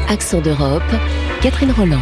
Accent d'Europe, Catherine Roland.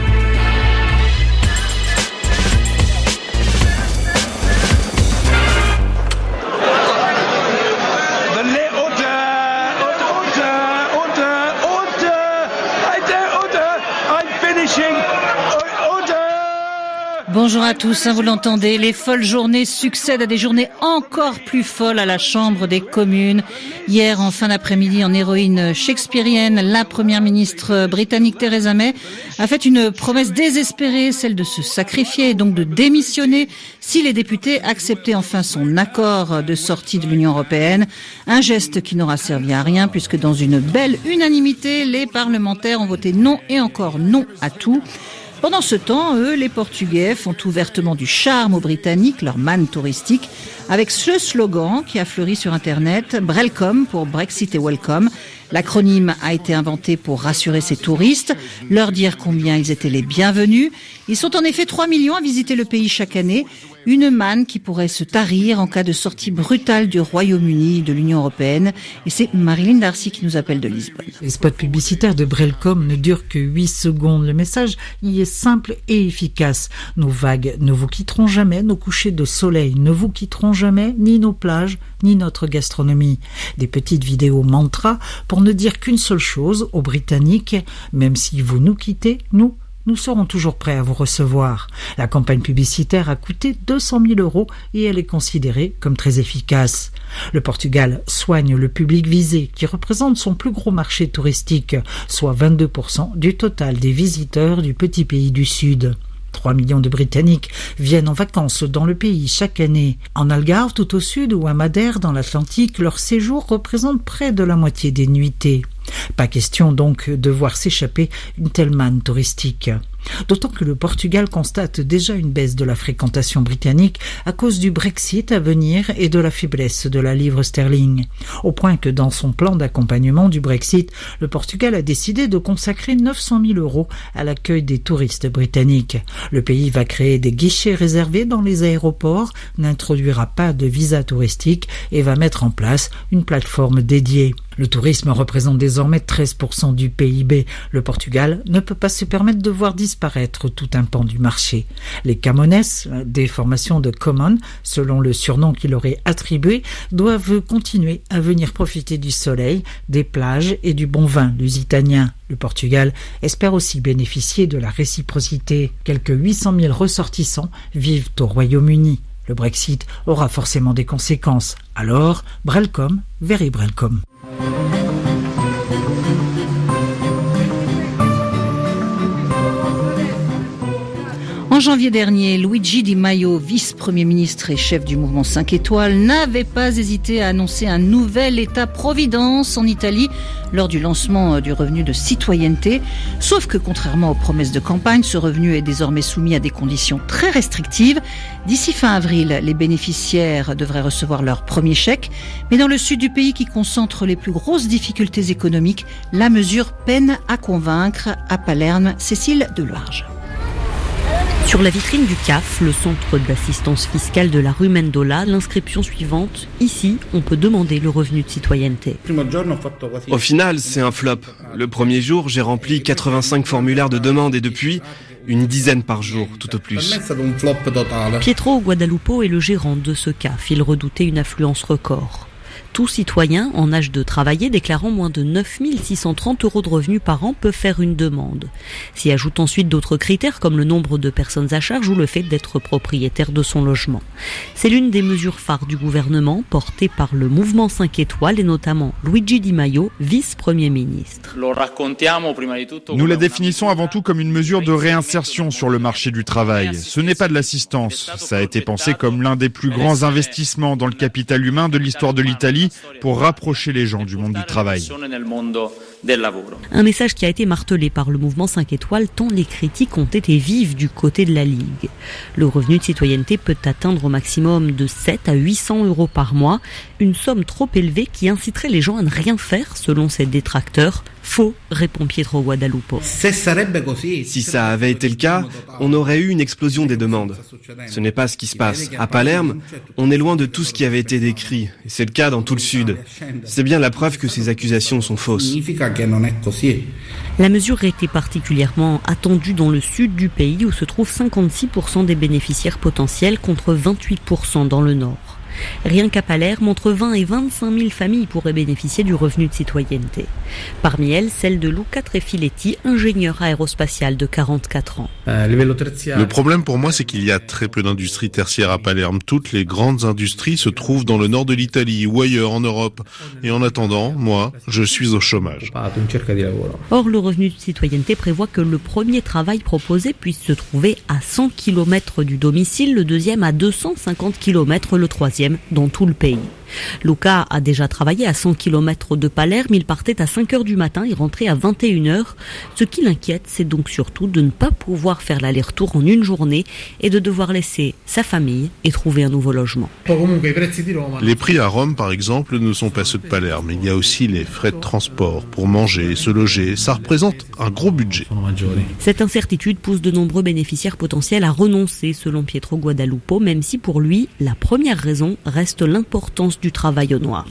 Bonjour à tous, vous l'entendez, les folles journées succèdent à des journées encore plus folles à la Chambre des communes. Hier, en fin d'après-midi, en héroïne shakespearienne, la première ministre britannique Theresa May a fait une promesse désespérée, celle de se sacrifier et donc de démissionner si les députés acceptaient enfin son accord de sortie de l'Union européenne. Un geste qui n'aura servi à rien puisque dans une belle unanimité, les parlementaires ont voté non et encore non à tout. Pendant ce temps, eux, les Portugais, font ouvertement du charme aux Britanniques, leur manne touristique, avec ce slogan qui a fleuri sur Internet, Brelcom pour Brexit et Welcome. L'acronyme a été inventé pour rassurer ces touristes, leur dire combien ils étaient les bienvenus. Ils sont en effet 3 millions à visiter le pays chaque année, une manne qui pourrait se tarir en cas de sortie brutale du Royaume-Uni de l'Union européenne. Et c'est Marilyn Darcy qui nous appelle de Lisbonne. Les spots publicitaires de Brelcom ne durent que 8 secondes. Le message y est simple et efficace. Nos vagues ne vous quitteront jamais, nos couchers de soleil ne vous quitteront jamais, ni nos plages, ni notre gastronomie. Des petites vidéos mantras pour ne dire qu'une seule chose aux Britanniques, même si vous nous quittez, nous serons toujours prêts à vous recevoir. La campagne publicitaire a coûté 200 000 € et elle est considérée comme très efficace. Le Portugal soigne le public visé qui représente son plus gros marché touristique, soit 22% du total des visiteurs du petit pays du Sud. 3 millions de Britanniques viennent en vacances dans le pays chaque année. En Algarve, tout au sud, ou à Madère, dans l'Atlantique, leur séjour représente près de la moitié des nuitées. Pas question donc de voir s'échapper une telle manne touristique. D'autant que le Portugal constate déjà une baisse de la fréquentation britannique à cause du Brexit à venir et de la faiblesse de la livre sterling. Au point que dans son plan d'accompagnement du Brexit, le Portugal a décidé de consacrer 900 000 € à l'accueil des touristes britanniques. Le pays va créer des guichets réservés dans les aéroports, n'introduira pas de visa touristique et va mettre en place une plateforme dédiée. Le tourisme représente désormais 13% du PIB. Le Portugal ne peut pas se permettre de voir disparaître tout un pan du marché. Les Camões, des formations de Common, selon le surnom qu'il leur est attribué, doivent continuer à venir profiter du soleil, des plages et du bon vin lusitanien. Le Portugal espère aussi bénéficier de la réciprocité. Quelques 800 000 ressortissants vivent au Royaume-Uni. Le Brexit aura forcément des conséquences. Alors, Brelcom, very Brelcom. En janvier dernier, Luigi Di Maio, vice-premier ministre et chef du mouvement 5 étoiles, n'avait pas hésité à annoncer un nouvel État-providence en Italie lors du lancement du revenu de citoyenneté. Sauf que, contrairement aux promesses de campagne, ce revenu est désormais soumis à des conditions très restrictives. D'ici fin avril, les bénéficiaires devraient recevoir leur premier chèque. Mais dans le sud du pays qui concentre les plus grosses difficultés économiques, la mesure peine à convaincre. À Palerme, Cécile Delarge. Sur la vitrine du CAF, le centre d'assistance fiscale de la rue Mendola, l'inscription suivante. Ici, on peut demander le revenu de citoyenneté. Au final, c'est un flop. Le premier jour, j'ai rempli 85 formulaires de demande et depuis, une dizaine par jour, tout au plus. Pietro Guadalupo est le gérant de ce CAF. Il redoutait une affluence record. Tout citoyen en âge de travailler déclarant moins de 9 630 € de revenus par an peut faire une demande. S'y ajoutent ensuite d'autres critères comme le nombre de personnes à charge ou le fait d'être propriétaire de son logement. C'est l'une des mesures phares du gouvernement portée par le mouvement 5 étoiles et notamment Luigi Di Maio, vice-premier ministre. Nous la définissons avant tout comme une mesure de réinsertion sur le marché du travail. Ce n'est pas de l'assistance. Ça a été pensé comme l'un des plus grands investissements dans le capital humain de l'histoire de l'Italie pour rapprocher les gens du monde du travail. Un message qui a été martelé par le mouvement 5 étoiles tant les critiques ont été vives du côté de la Ligue. Le revenu de citoyenneté peut atteindre au maximum de 7 à 800 € par mois, une somme trop élevée qui inciterait les gens à ne rien faire selon ses détracteurs. Faux, répond Pietro Guadalupo. Si ça avait été le cas, on aurait eu une explosion des demandes. Ce n'est pas ce qui se passe. À Palerme, on est loin de tout ce qui avait été décrit. Et c'est le cas dans tout le sud. C'est bien la preuve que ces accusations sont fausses. La mesure était particulièrement attendue dans le sud du pays où se trouvent 56% des bénéficiaires potentiels contre 28% dans le nord. Rien qu'à Palerme, entre 20 et 25 000 familles pourraient bénéficier du revenu de citoyenneté. Parmi elles, celle de Luca Trefiletti, ingénieur aérospatial de 44 ans. Le problème pour moi, c'est qu'il y a très peu d'industries tertiaires à Palerme. Toutes les grandes industries se trouvent dans le nord de l'Italie ou ailleurs en Europe. Et en attendant, moi, je suis au chômage. Or, le revenu de citoyenneté prévoit que le premier travail proposé puisse se trouver à 100 km du domicile, le deuxième à 250 km, le troisième dans tout le pays. Luca a déjà travaillé à 100 km de Palerme, il partait à 5 heures du matin et rentrait à 21 heures. Ce qui l'inquiète, c'est donc surtout de ne pas pouvoir faire l'aller-retour en une journée et de devoir laisser sa famille et trouver un nouveau logement. Les prix à Rome, par exemple, ne sont pas ceux de Palerme. Il y a aussi les frais de transport pour manger, se loger. Ça représente un gros budget. Cette incertitude pousse de nombreux bénéficiaires potentiels à renoncer, selon Pietro Guadalupo, même si pour lui, la première raison reste l'importance du travail au noir.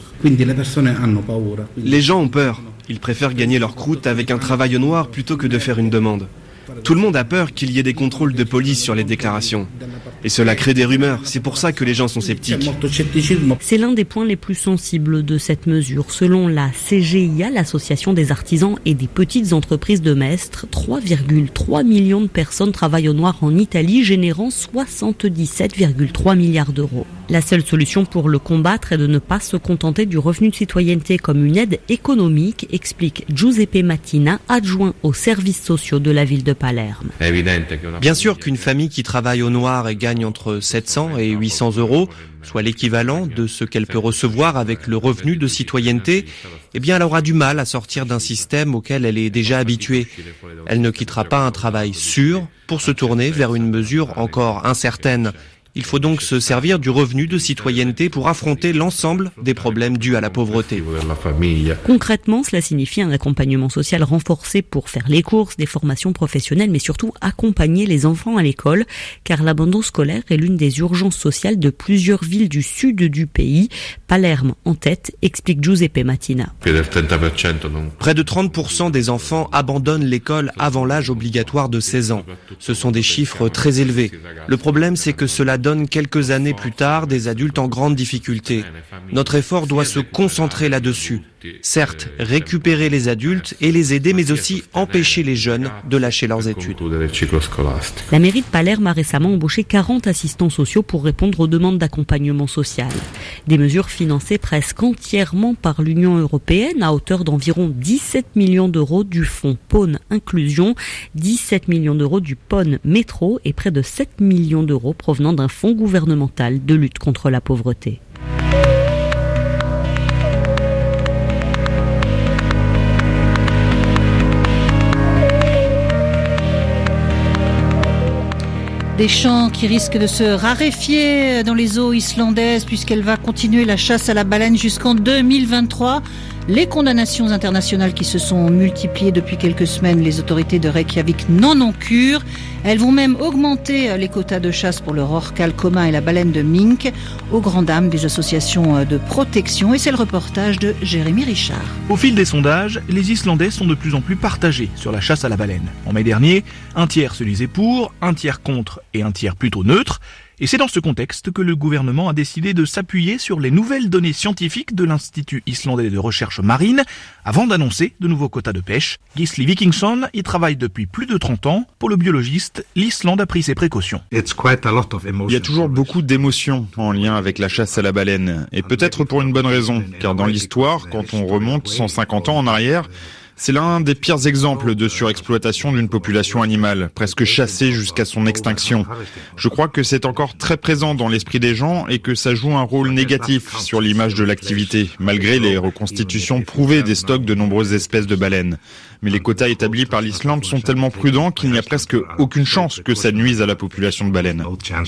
Les gens ont peur. Ils préfèrent gagner leur croûte avec un travail au noir plutôt que de faire une demande. Tout le monde a peur qu'il y ait des contrôles de police sur les déclarations. Et cela crée des rumeurs. C'est pour ça que les gens sont sceptiques. C'est l'un des points les plus sensibles de cette mesure. Selon la CGIA, l'association des artisans et des petites entreprises de Mestre, 3,3 millions de personnes travaillent au noir en Italie, générant 77,3 milliards d'euros. La seule solution pour le combattre est de ne pas se contenter du revenu de citoyenneté comme une aide économique, explique Giuseppe Mattina, adjoint aux services sociaux de la ville de Palerme. Bien sûr qu'une famille qui travaille au noir et gagne entre 700 et 800 euros, soit l'équivalent de ce qu'elle peut recevoir avec le revenu de citoyenneté, eh bien elle aura du mal à sortir d'un système auquel elle est déjà habituée. Elle ne quittera pas un travail sûr pour se tourner vers une mesure encore incertaine. Il faut donc se servir du revenu de citoyenneté pour affronter l'ensemble des problèmes dus à la pauvreté. Concrètement, cela signifie un accompagnement social renforcé pour faire les courses, des formations professionnelles, mais surtout accompagner les enfants à l'école, car l'abandon scolaire est l'une des urgences sociales de plusieurs villes du sud du pays. Palerme en tête, explique Giuseppe Mattina. Près de 30% des enfants abandonnent l'école avant l'âge obligatoire de 16 ans. Ce sont des chiffres très élevés. Le problème, c'est que cela donne quelques années plus tard des adultes en grande difficulté. Notre effort doit se concentrer là-dessus. Certes, récupérer les adultes et les aider, mais aussi empêcher les jeunes de lâcher leurs études. La mairie de Palerme a récemment embauché 40 assistants sociaux pour répondre aux demandes d'accompagnement social. Des mesures financées presque entièrement par l'Union européenne à hauteur d'environ 17 millions d'euros du fonds PON Inclusion, 17 millions d'euros du PON Métro et près de 7 millions d'euros provenant d'un fonds gouvernemental de lutte contre la pauvreté. Des champs qui risquent de se raréfier dans les eaux islandaises puisqu'elle va continuer la chasse à la baleine jusqu'en 2023. Les condamnations internationales qui se sont multipliées depuis quelques semaines, les autorités de Reykjavik n'en ont cure. Elles vont même augmenter les quotas de chasse pour le rorqual commun et la baleine de mink, aux grandes dames des associations de protection. Et c'est le reportage de Jérémy Richard. Au fil des sondages, les Islandais sont de plus en plus partagés sur la chasse à la baleine. En mai dernier, un tiers se disait pour, un tiers contre et un tiers plutôt neutre. Et c'est dans ce contexte que le gouvernement a décidé de s'appuyer sur les nouvelles données scientifiques de l'Institut islandais de recherche marine avant d'annoncer de nouveaux quotas de pêche. Gisli Vikingsson y travaille depuis plus de 30 ans. Pour le biologiste, l'Islande a pris ses précautions. Il y a toujours beaucoup d'émotions en lien avec la chasse à la baleine. Et peut-être pour une bonne raison, car dans l'histoire, quand on remonte 150 ans en arrière, c'est l'un des pires exemples de surexploitation d'une population animale, presque chassée jusqu'à son extinction. Je crois que c'est encore très présent dans l'esprit des gens et que ça joue un rôle négatif sur l'image de l'activité, malgré les reconstitutions prouvées des stocks de nombreuses espèces de baleines. Mais les quotas établis par l'Islande sont tellement prudents qu'il n'y a presque aucune chance que ça nuise à la population de baleines.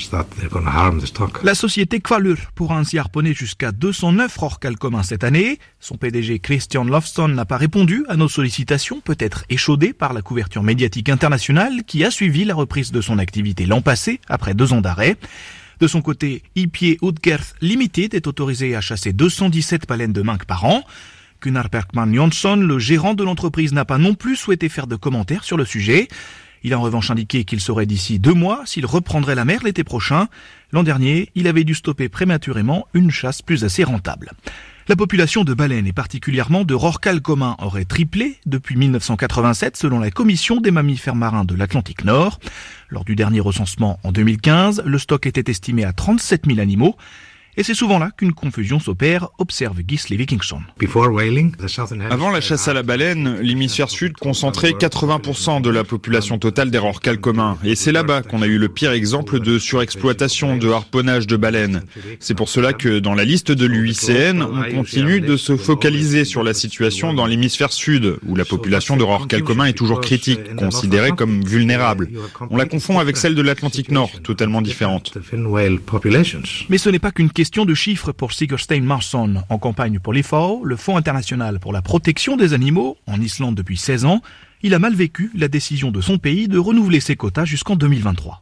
La société Hvalur pourra ainsi harponner jusqu'à 209 rorquals communs cette année. Son PDG Christian Lofsson n'a pas répondu à nos sollicitations, peut-être échaudé par la couverture médiatique internationale qui a suivi la reprise de son activité l'an passé, après 2 ans d'arrêt. De son côté, Ipier Udgerð Limited est autorisé à chasser 217 baleines de mink par an. Gunnar Bergman Jansson, le gérant de l'entreprise, n'a pas non plus souhaité faire de commentaires sur le sujet. Il a en revanche indiqué qu'il saurait d'ici 2 mois s'il reprendrait la mer l'été prochain. L'an dernier, il avait dû stopper prématurément une chasse plus assez rentable. La population de baleines et particulièrement de rorquals communs aurait triplé depuis 1987 selon la Commission des mammifères marins de l'Atlantique Nord. Lors du dernier recensement en 2015, le stock était estimé à 37 000 animaux. Et c'est souvent là qu'une confusion s'opère, observe Gisli Wikingsson. Avant la chasse à la baleine, l'hémisphère sud concentrait 80% de la population totale des rorquals communs. Et c'est là-bas qu'on a eu le pire exemple de surexploitation, de harponnage de baleines. C'est pour cela que dans la liste de l'UICN, on continue de se focaliser sur la situation dans l'hémisphère sud, où la population de rorquals communs est toujours critique, considérée comme vulnérable. On la confond avec celle de l'Atlantique Nord, totalement différente. Mais ce n'est pas qu'une question de chiffres pour Sigurd Stein Marsson. En campagne pour l'IFAO, le Fonds international pour la protection des animaux, en Islande depuis 16 ans, il a mal vécu la décision de son pays de renouveler ses quotas jusqu'en 2023.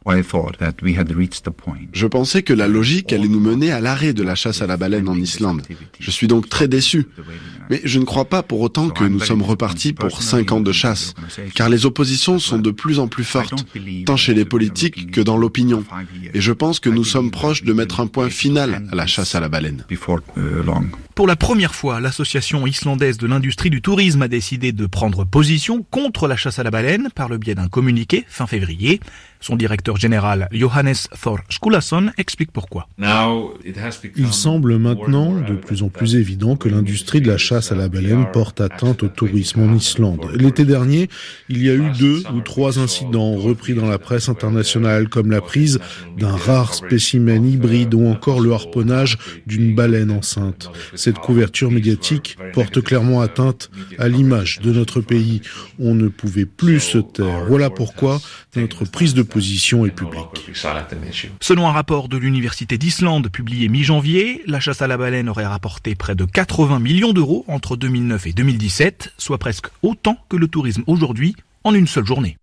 Je pensais que la logique allait nous mener à l'arrêt de la chasse à la baleine en Islande. Je suis donc très déçu. Mais je ne crois pas pour autant que nous sommes repartis pour 5 ans de chasse, car les oppositions sont de plus en plus fortes, tant chez les politiques que dans l'opinion. Et je pense que nous sommes proches de mettre un point final à la chasse à la baleine. Pour la première fois, l'association islandaise de l'industrie du tourisme a décidé de prendre position contre la chasse à la baleine par le biais d'un communiqué fin février. Son directeur général, Johannes Thor Skulason, explique pourquoi. Il semble maintenant de plus en plus évident que l'industrie de la chasse à la baleine porte atteinte au tourisme en Islande. L'été dernier, il y a eu 2 ou 3 incidents repris dans la presse internationale, comme la prise d'un rare spécimen hybride ou encore le harponnage d'une baleine enceinte. Cette couverture médiatique porte clairement atteinte à l'image de notre pays. On ne pouvait plus se taire. Voilà pourquoi notre prise de position est publique. Selon un rapport de l'Université d'Islande publié mi-janvier, la chasse à la baleine aurait rapporté près de 80 millions d'euros entre 2009 et 2017, soit presque autant que le tourisme aujourd'hui en une seule journée.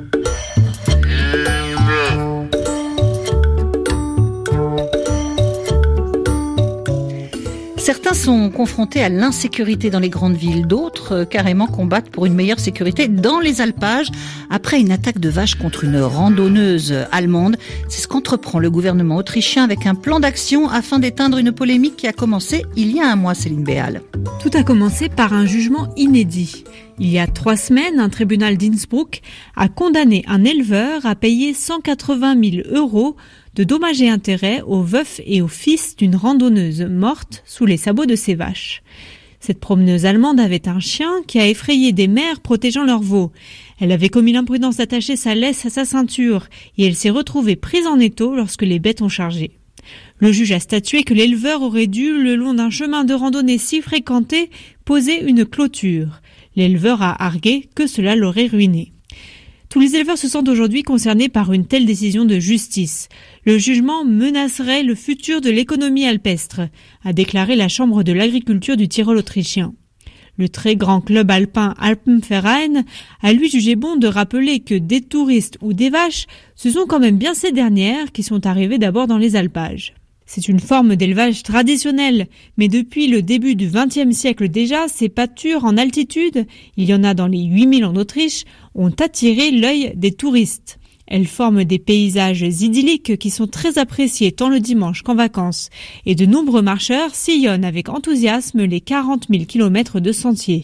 Certains sont confrontés à l'insécurité dans les grandes villes, d'autres carrément combattent pour une meilleure sécurité dans les alpages après une attaque de vaches contre une randonneuse allemande. C'est ce qu'entreprend le gouvernement autrichien avec un plan d'action afin d'éteindre une polémique qui a commencé il y a un mois, Céline Béal. Tout a commencé par un jugement inédit. Il y a 3 semaines, un tribunal d'Innsbruck a condamné un éleveur à payer 180 000 € de dommages et intérêts aux veufs et aux fils d'une randonneuse morte sous les sabots de ses vaches. Cette promeneuse allemande avait un chien qui a effrayé des mères protégeant leurs veaux. Elle avait commis l'imprudence d'attacher sa laisse à sa ceinture et elle s'est retrouvée prise en étau lorsque les bêtes ont chargé. Le juge a statué que l'éleveur aurait dû, le long d'un chemin de randonnée si fréquenté, poser une clôture. L'éleveur a argué que cela l'aurait ruiné. Tous les éleveurs se sentent aujourd'hui concernés par une telle décision de justice. Le jugement menacerait le futur de l'économie alpestre, a déclaré la Chambre de l'agriculture du Tyrol autrichien. Le très grand club alpin Alpenverein a lui jugé bon de rappeler que des touristes ou des vaches, ce sont quand même bien ces dernières qui sont arrivées d'abord dans les alpages. C'est une forme d'élevage traditionnel, mais depuis le début du XXe siècle déjà, ces pâtures en altitude, il y en a dans les 8000 en Autriche, ont attiré l'œil des touristes. Elles forment des paysages idylliques qui sont très appréciés tant le dimanche qu'en vacances, et de nombreux marcheurs sillonnent avec enthousiasme les 40 000 kilomètres de sentiers.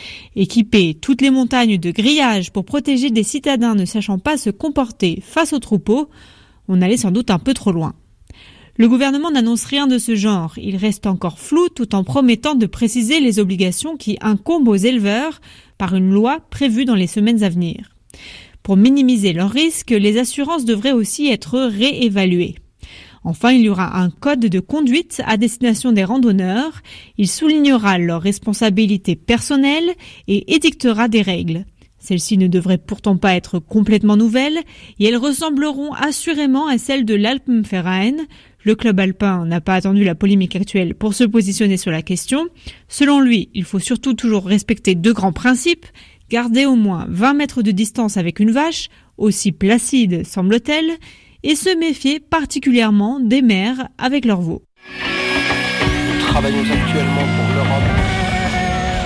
Équiper toutes les montagnes de grillages pour protéger des citadins ne sachant pas se comporter face aux troupeaux, on allait sans doute un peu trop loin. Le gouvernement n'annonce rien de ce genre. Il reste encore flou tout en promettant de préciser les obligations qui incombent aux éleveurs par une loi prévue dans les semaines à venir. Pour minimiser leurs risques, les assurances devraient aussi être réévaluées. Enfin, il y aura un code de conduite à destination des randonneurs. Il soulignera leurs responsabilités personnelles et édictera des règles. Celles-ci ne devraient pourtant pas être complètement nouvelles et elles ressembleront assurément à celles de l'Alpenverein. Le club alpin n'a pas attendu la polémique actuelle pour se positionner sur la question. Selon lui, il faut surtout toujours respecter 2 grands principes. Garder au moins 20 mètres de distance avec une vache, aussi placide semble-t-elle, et se méfier particulièrement des mères avec leurs veaux. Nous travaillons actuellement pour l'Europe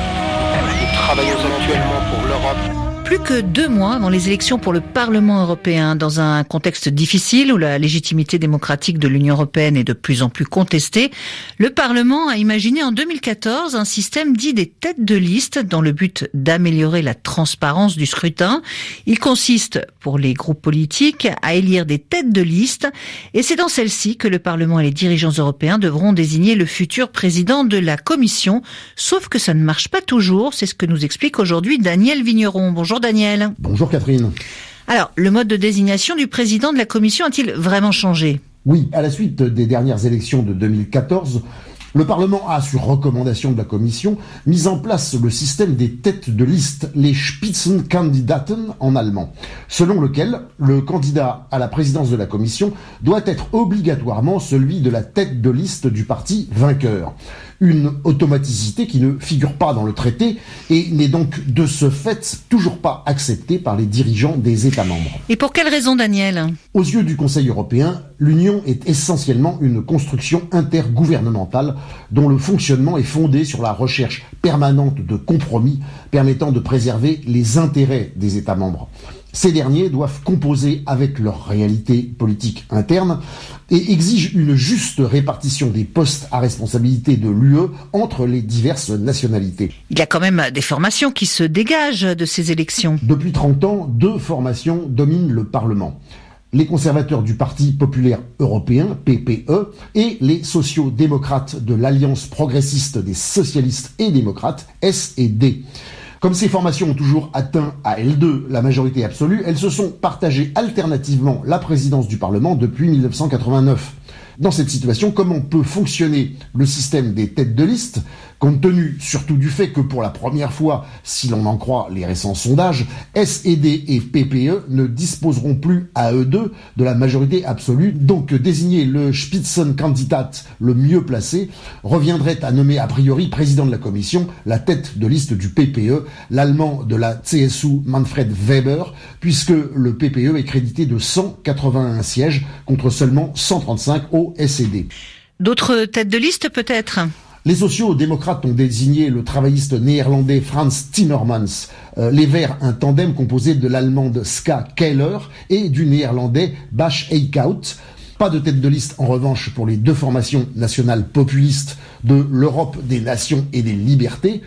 travaillons actuellement pour l'Europe. Plus que 2 mois avant les élections pour le Parlement européen, dans un contexte difficile où la légitimité démocratique de l'Union européenne est de plus en plus contestée, le Parlement a imaginé en 2014 un système dit des têtes de liste dans le but d'améliorer la transparence du scrutin. Il consiste, pour les groupes politiques, à élire des têtes de liste et c'est dans celle-ci que le Parlement et les dirigeants européens devront désigner le futur président de la Commission. Sauf que ça ne marche pas toujours, c'est ce que nous explique aujourd'hui Daniel Vigneron. Bonjour Daniel. Bonjour Catherine. Alors, le mode de désignation du président de la Commission a-t-il vraiment changé ? Oui, à la suite des dernières élections de 2014, le Parlement a, sur recommandation de la Commission, mis en place le système des têtes de liste, les Spitzenkandidaten en allemand, selon lequel le candidat à la présidence de la Commission doit être obligatoirement celui de la tête de liste du parti vainqueur. Une automaticité qui ne figure pas dans le traité et n'est donc de ce fait toujours pas acceptée par les dirigeants des États membres. Et pour quelle raison, Daniel ? Aux yeux du Conseil européen, l'Union est essentiellement une construction intergouvernementale dont le fonctionnement est fondé sur la recherche permanente de compromis permettant de préserver les intérêts des États membres. Ces derniers doivent composer avec leur réalité politique interne et exigent une juste répartition des postes à responsabilité de l'UE entre les diverses nationalités. Il y a quand même des formations qui se dégagent de ces élections. Depuis 30 ans, 2 formations dominent le Parlement. Les conservateurs du Parti populaire européen, PPE, et les sociaux-démocrates de l'Alliance progressiste des socialistes et démocrates, SED. Comme ces formations ont toujours atteint à L2 la majorité absolue, elles se sont partagées alternativement la présidence du Parlement depuis 1989. Dans cette situation, comment peut fonctionner le système des têtes de liste, compte tenu surtout du fait que pour la première fois, si l'on en croit les récents sondages, SED et PPE ne disposeront plus à eux deux de la majorité absolue, donc désigner le Spitzenkandidat le mieux placé reviendrait à nommer a priori président de la Commission la tête de liste du PPE, l'allemand de la CSU Manfred Weber, puisque le PPE est crédité de 181 sièges contre seulement 135 au SED. D'autres têtes de liste peut-être ? Les sociaux-démocrates ont désigné le travailliste néerlandais Frans Timmermans, les Verts un tandem composé de l'allemande Ska Keller et du néerlandais Bas Eickhout. Pas de tête de liste en revanche pour les 2 formations nationales populistes de l'Europe des nations et des libertés,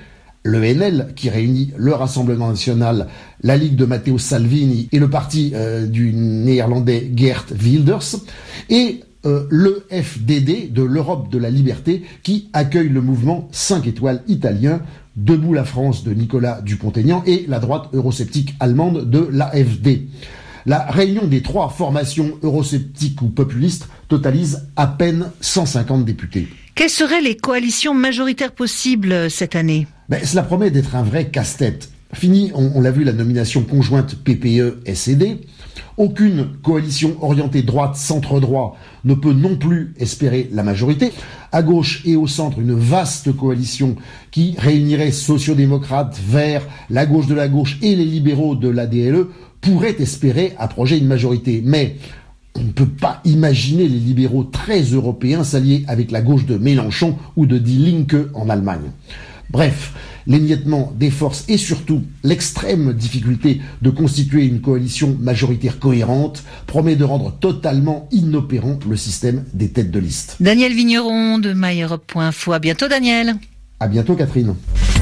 l'ENL qui réunit le Rassemblement national, la Ligue de Matteo Salvini et le parti du néerlandais Geert Wilders, et le FDD de l'Europe de la liberté qui accueille le mouvement 5 étoiles italien, Debout la France de Nicolas Dupont-Aignan et la droite eurosceptique allemande de l'AfD. La réunion des 3 formations eurosceptiques ou populistes totalise à peine 150 députés. Quelles seraient les coalitions majoritaires possibles cette année ? Cela promet d'être un vrai casse-tête. Fini, on l'a vu, la nomination conjointe PPE-SED. Aucune coalition orientée droite-centre-droit ne peut non plus espérer la majorité. À gauche et au centre, une vaste coalition qui réunirait sociodémocrates, Verts, la gauche de la gauche et les libéraux de l'ADLE pourrait espérer approcher une majorité. Mais on ne peut pas imaginer les libéraux très européens s'allier avec la gauche de Mélenchon ou de Die Linke en Allemagne. Bref, l'émiettement des forces et surtout l'extrême difficulté de constituer une coalition majoritaire cohérente promet de rendre totalement inopérant le système des têtes de liste. Daniel Vigneron de myeurope.info. À bientôt Daniel. À bientôt Catherine.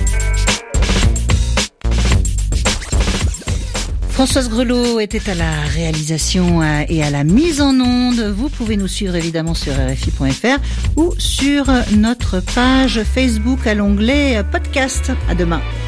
Françoise Grelot était à la réalisation et à la mise en onde. Vous pouvez nous suivre évidemment sur RFI.fr ou sur notre page Facebook à l'onglet podcast. À demain.